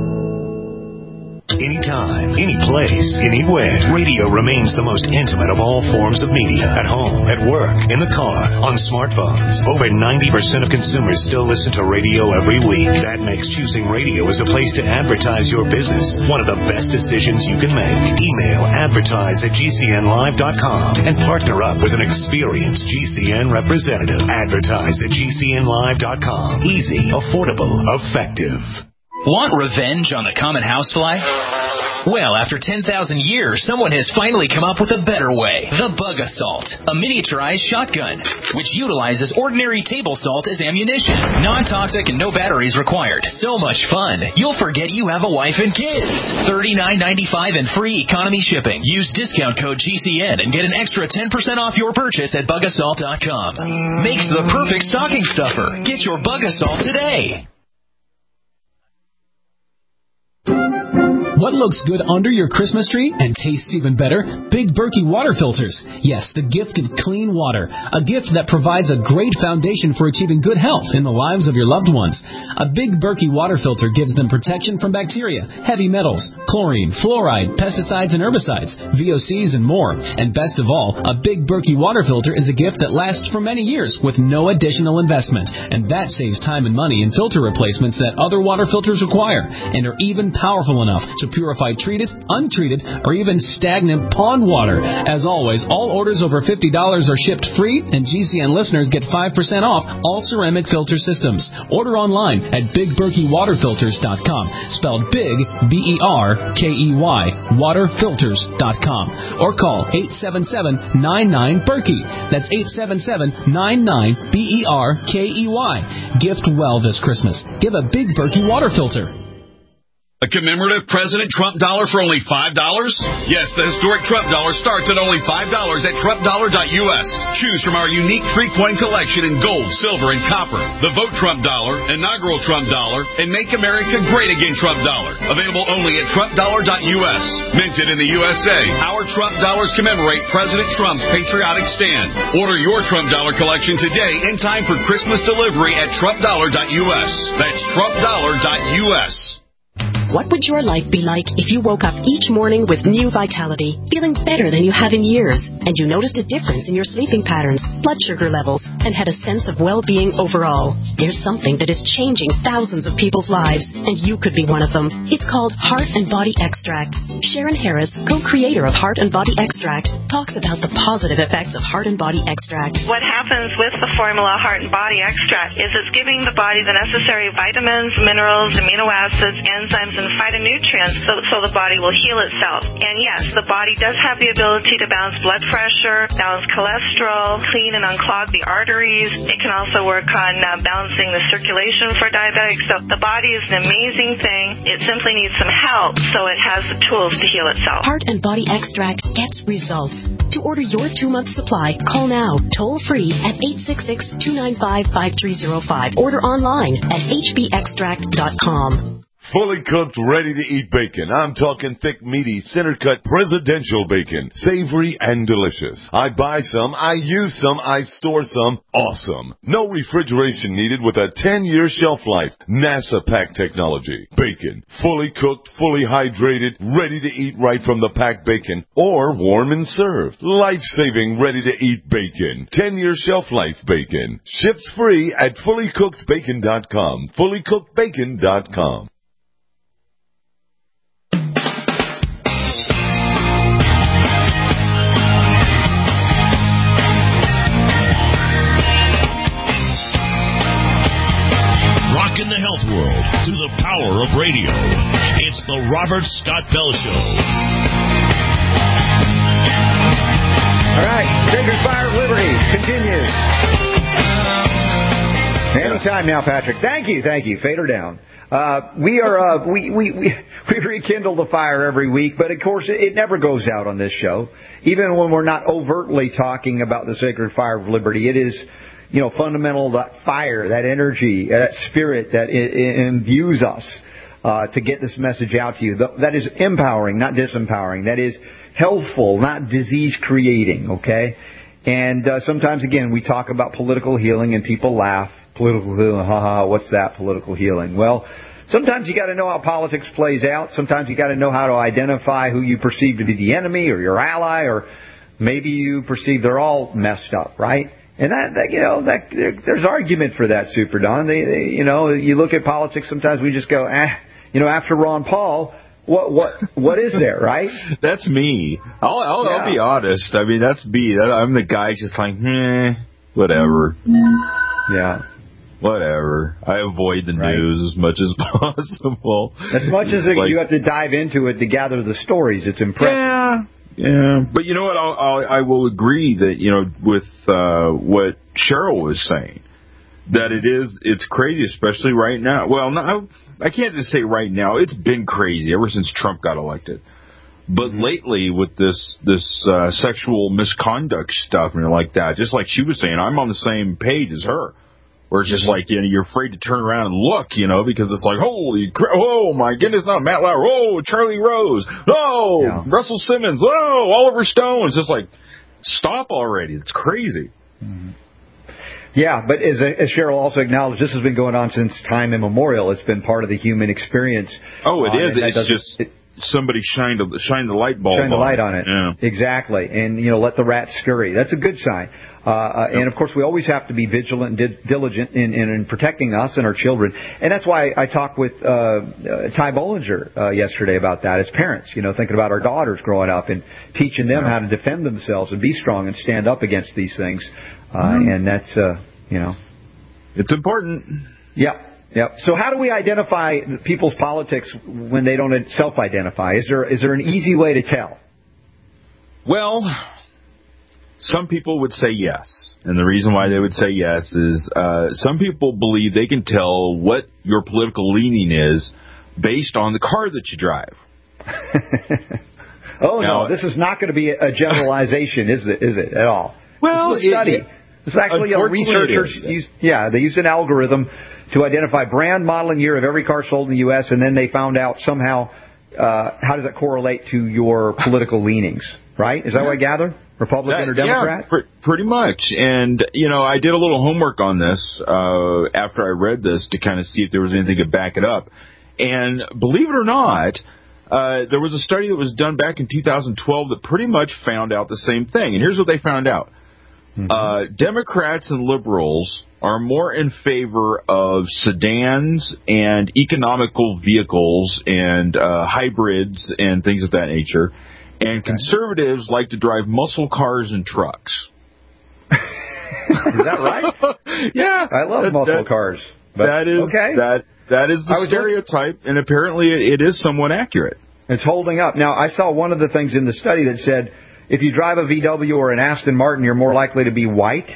Anytime, any place, anywhere, radio remains the most intimate of all forms of media. At home, at work, in the car, on smartphones. Over ninety percent of consumers still listen to radio every week. That makes choosing radio as a place to advertise your business one of the best decisions you can make. Email advertise at g c n live dot com and partner up with an experienced G C N representative. Advertise at g c n live dot com. Easy, affordable, effective. Want revenge on the common housefly? Well, after ten thousand years, someone has finally come up with a better way. The Bug Assault, a miniaturized shotgun, which utilizes ordinary table salt as ammunition. Non-toxic and no batteries required. So much fun, you'll forget you have a wife and kids. thirty-nine ninety-five and free economy shipping. Use discount code G C N and get an extra ten percent off your purchase at bug assault dot com. Makes the perfect stocking stuffer. Get your Bug Assault today. What looks good under your Christmas tree and tastes even better? Big Berkey water filters. Yes, the gifted clean water. A gift that provides a great foundation for achieving good health in the lives of your loved ones. A Big Berkey water filter gives them protection from bacteria, heavy metals, chlorine, fluoride, pesticides and herbicides, V O Cs and more. And best of all, a Big Berkey water filter is a gift that lasts for many years with no additional investment. And that saves time and money in filter replacements that other water filters require and are even powerful enough to to purify treated, untreated, or even stagnant pond water. As always, all orders over fifty dollars are shipped free, and G C N listeners get five percent off all ceramic filter systems. Order online at big berkey water filters dot com, spelled big, B E R K E Y, water filters dot com, or call eight seven seven, nine nine, Berkey. That's eight seven seven, nine nine, B E R K E Y. Gift well this Christmas. Give a Big Berkey water filter. A commemorative President Trump dollar for only five dollars? Yes, the historic Trump dollar starts at only five dollars at trump dollar dot U S. Choose from our unique three-coin collection in gold, silver, and copper. The Vote Trump dollar, inaugural Trump dollar, and Make America Great Again Trump dollar. Available only at trump dollar dot U S. Minted in the U S A, our Trump dollars commemorate President Trump's patriotic stand. Order your Trump dollar collection today in time for Christmas delivery at trump dollar dot U S. That's trump dollar dot U S. What would your life be like if you woke up each morning with new vitality, feeling better than you have in years, and you noticed a difference in your sleeping patterns, blood sugar levels, and had a sense of well-being overall? There's something that is changing thousands of people's lives, and you could be one of them. It's called Heart and Body Extract. Sharon Harris, co-creator of Heart and Body Extract, talks about the positive effects of Heart and Body Extract. What happens with the formula Heart and Body Extract is it's giving the body the necessary vitamins, minerals, amino acids, enzymes, and phytonutrients so, so the body will heal itself. And yes, the body does have the ability to balance blood pressure, balance cholesterol, clean and unclog the arteries. It can also work on uh, balancing the circulation for diabetics. So the body is an amazing thing. It simply needs some help so it has the tools to heal itself. Heart and Body Extract gets results. To order your two-month supply, call now, toll-free at eight six six, two nine five, five three zero five. Order online at h b extract dot com. Fully cooked, ready-to-eat bacon. I'm talking thick, meaty, center-cut presidential bacon. Savory and delicious. I buy some, I use some, I store some. Awesome. No refrigeration needed with a ten-year shelf life. NASA pack technology. Bacon. Fully cooked, fully hydrated, ready to eat right from the packed bacon. Or warm and served. Life-saving, ready-to-eat bacon. ten-year shelf life bacon. Ships free at fully cooked bacon dot com. fully cooked bacon dot com. In the health world through the power of radio. It's the Robert Scott Bell Show. All right, Sacred Fire of Liberty continues. Anytime now, Patrick. Thank you, thank you. Fade her down. Uh, we are uh, we, we we we rekindle the fire every week, but of course it, it never goes out on this show. Even when we're not overtly talking about the Sacred Fire of Liberty, it is, you know, fundamental, that fire, that energy, that spirit that it, it imbues us uh, to get this message out to you. That is empowering, not disempowering. That is healthful, not disease-creating, okay? And uh, sometimes, again, we talk about political healing and people laugh. Political healing, haha, what's that, political healing? Well, sometimes you got to know how politics plays out. Sometimes you got to know how to identify who you perceive to be the enemy or your ally, or maybe you perceive they're all messed up, right? And that, that you know, that there, there's argument for that, Super Don. They, they, you know, you look at politics. Sometimes we just go, eh, you know, after Ron Paul, what, what, what is there, right? That's me. I'll, I'll, yeah. I'll be honest. I mean, that's me. I'm the guy just like, eh, whatever. Yeah. Whatever. I avoid the right. news as much as possible. As much as it, like, you have to dive into it to gather the stories, it's impressive. Yeah. Yeah, but you know what? I'll, I'll, I will agree that, you know, with uh, what Cheryl was saying, that it is, it's crazy, especially right now. Well, no, I can't just say right now. It's been crazy ever since Trump got elected. But mm-hmm. lately, with this this uh, sexual misconduct stuff and like that, just like she was saying, I'm on the same page as her. Where it's just mm-hmm. like, you know, you're afraid to turn around and look, you know, because it's like, holy crap, oh my goodness, not Matt Lauer, oh, Charlie Rose, oh, yeah. Russell Simmons, oh, Oliver Stone. It's just like, stop already. It's crazy. Mm-hmm. Yeah, but as, as Cheryl also acknowledged, this has been going on since time immemorial. It's been part of the human experience. Oh, it uh, is. It's just... It, somebody shine, a, shine the light bulb Shine the light on it. Yeah. Exactly. And, you know, let the rats scurry. That's a good sign. Uh, uh, and, of course, we always have to be vigilant and di- diligent in, in, in protecting us and our children. And that's why I talked with uh, uh, Ty Bollinger uh, yesterday about that as parents, you know, thinking about our daughters growing up and teaching them how to defend themselves and be strong and stand up against these things. Uh, mm-hmm. And that's, uh, you know. It's important. Yep. Yep. So how do we identify people's politics when they don't self-identify? Is there is there an easy way to tell? Well, some people would say yes. And the reason why they would say yes is uh, some people believe they can tell what your political leaning is based on the car that you drive. oh, now, no. This is not going to be a generalization, is it? Is it at all? Well, this is a study. It, it, This is actually a researchers used, yeah, they used an algorithm to identify brand, model, and year of every car sold in the U S, and then they found out somehow uh, how does that correlate to your political leanings, right? Is that what I gather? Republican that, or Democrat? Yeah, pr- pretty much. And, you know, I did a little homework on this uh, after I read this to kind of see if there was anything to back it up. And believe it or not, uh, there was a study that was done back in two thousand twelve that pretty much found out the same thing. And here's what they found out. Mm-hmm. Uh, Democrats and liberals are more in favor of sedans and economical vehicles and uh, hybrids and things of that nature. And okay. Conservatives like to drive muscle cars and trucks. Is that right? Yeah. I love that, muscle that, cars. But, that is okay. that that is the stereotype, and apparently it, it is somewhat accurate. It's holding up. Now, I saw one of the things in the study that said if you drive a V W or an Aston Martin, you're more likely to be white.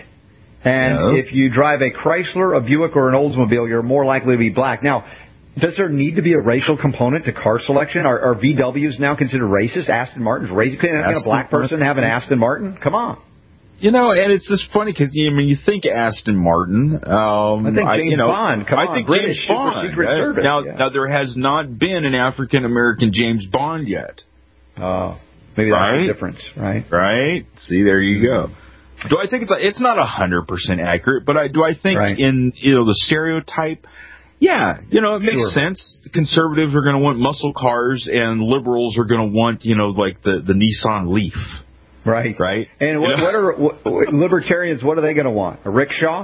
And yes. If you drive a Chrysler, a Buick, or an Oldsmobile, you're more likely to be black. Now, does there need to be a racial component to car selection? Are, are V Ws now considered racist? Aston Martin's racist? Can a black person have an Aston Martin? Come on. You know, and it's just funny because, I mean, you think Aston Martin. Um, I think James I, you know, Bond. Come I on, think British James Bond. Secret Right? Service. Now, yeah. now, there has not been an African-American James Bond yet. Oh, maybe that's right? the difference, right? Right? See, there you go. Do I think it's it's not one hundred percent accurate, but I do I think right. in, you know, the stereotype, yeah, you know, it makes sure. sense. The conservatives are going to want muscle cars and liberals are going to want, you know, like the, the Nissan Leaf. Right. Right. And what, what are what, libertarians, what are they going to want? A rickshaw?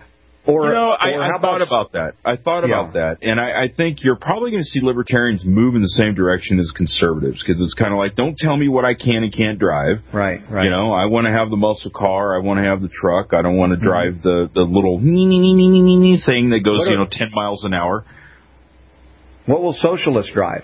Or, you know, I, or I how thought about, about that. I thought yeah. about that. And I, I think you're probably going to see libertarians move in the same direction as conservatives because it's kind of like, don't tell me what I can and can't drive. Right, right. You know, I want to have the muscle car. I want to have the truck. I don't want to drive mm-hmm. the, the little thing that goes, what you know, are, ten miles an hour. What will socialists drive?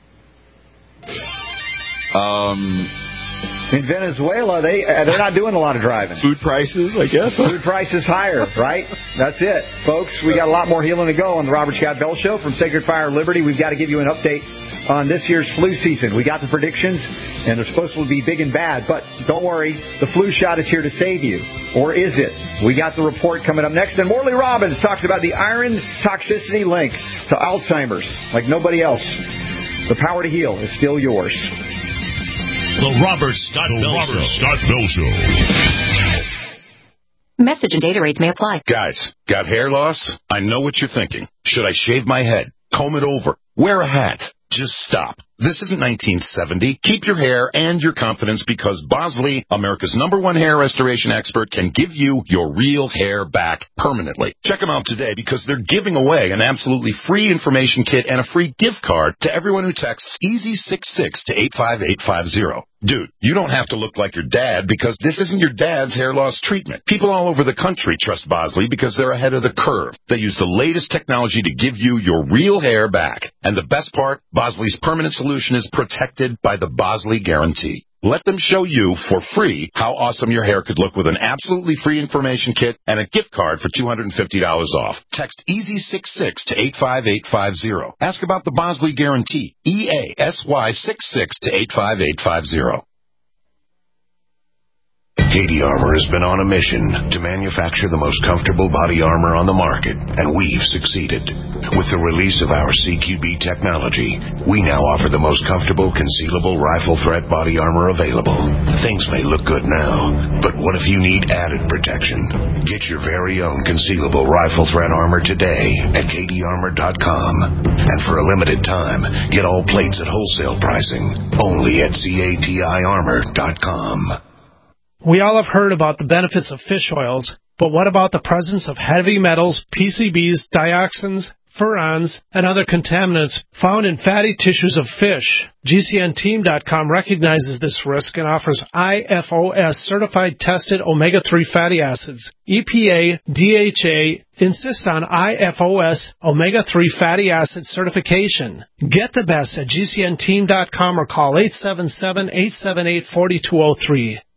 Um... In Venezuela, they, uh, they're not doing a lot of driving. Food prices, I guess. Food prices higher, right? That's it. Folks, we got a lot more healing to go on the Robert Scott Bell Show from Sacred Fire Liberty. We've got to give you an update on this year's flu season. We got the predictions, and they're supposed to be big and bad. But don't worry, the flu shot is here to save you. Or is it? We got the report coming up next. And Morley Robbins talks about the iron toxicity link to Alzheimer's like nobody else. The power to heal is still yours. The Robert Scott the Bell Robert Show. Scott Bell Show. Message and data rates may apply. Guys, got hair loss? I know what you're thinking. Should I shave my head? Comb it over? Wear a hat? Just stop. This isn't nineteen seventy. Keep your hair and your confidence because Bosley, America's number one hair restoration expert, can give you your real hair back permanently. Check them out today because they're giving away an absolutely free information kit and a free gift card to everyone who texts EASY sixty-six to eight five eight five zero. Dude, you don't have to look like your dad because this isn't your dad's hair loss treatment. People all over the country trust Bosley because they're ahead of the curve. They use the latest technology to give you your real hair back. And the best part, Bosley's permanent solution is protected by the Bosley Guarantee. Let them show you for free how awesome your hair could look with an absolutely free information kit and a gift card for two hundred fifty dollars off. Text EASY sixty-six to eight five eight five zero. Ask about the Bosley Guarantee. E A S Y sixty-six to eight five eight five zero. K D Armor has been on a mission to manufacture the most comfortable body armor on the market, and we've succeeded. With the release of our C Q B technology, we now offer the most comfortable concealable rifle threat body armor available. Things may look good now, but what if you need added protection? Get your very own concealable rifle threat armor today at K D armor dot com. And for a limited time, get all plates at wholesale pricing only at C A T I armor dot com. We all have heard about the benefits of fish oils, but what about the presence of heavy metals, P C Bs, dioxins, furans, and other contaminants found in fatty tissues of fish? G C N team dot com recognizes this risk and offers I F O S certified tested omega three fatty acids. E P A, D H A insist on I F O S omega three fatty acid certification. Get the best at G C N team dot com or call eight seven seven, eight seven eight, four two zero three.